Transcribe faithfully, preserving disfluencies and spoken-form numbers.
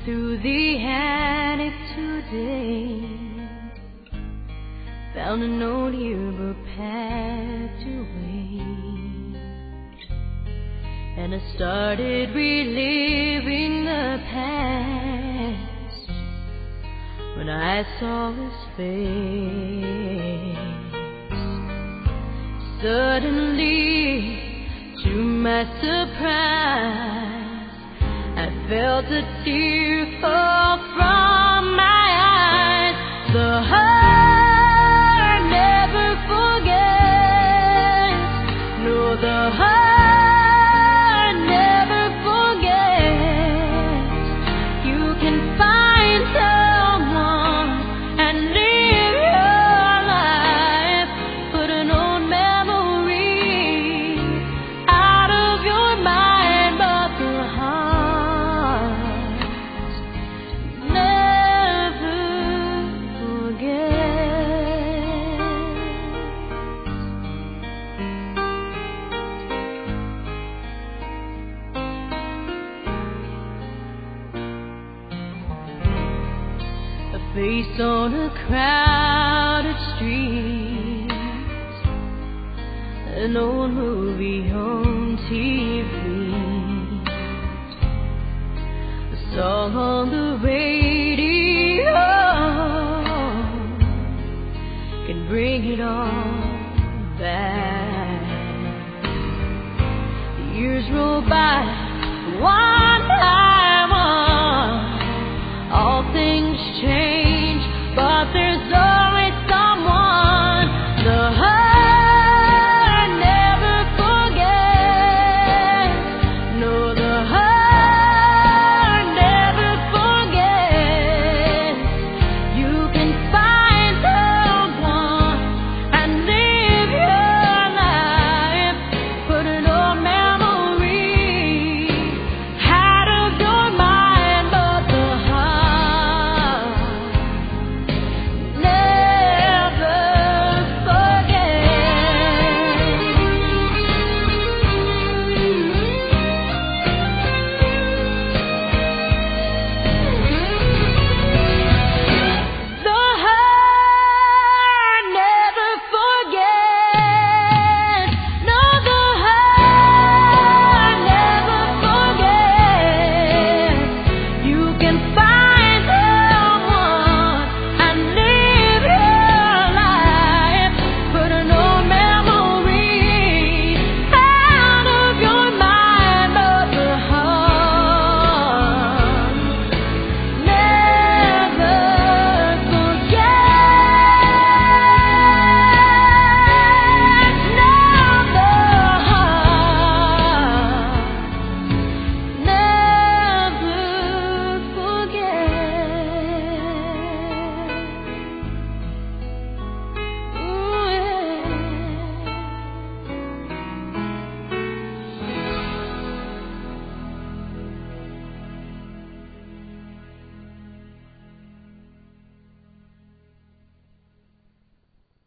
through the attic today, found an old yearbook packed away, and I started reliving the past when I saw his face. Suddenly, to my surprise, I felt a tear fall from my eyes. The heart never forgets. No, the heart never forgets. You can find someone and live your life. Put an old memory out of your mind, but the heart never forgets. A face on a crowded street, an old movie on T V, a song on the radio can bring it all back. The years roll by one by one, all things change, but there's always someone. The heart never forgets. No, the heart never forgets. You can find someone and live your life. Put an old memory out of your mind, but the heart never forgets. The heart never forgets. No, the heart never forgets. You can find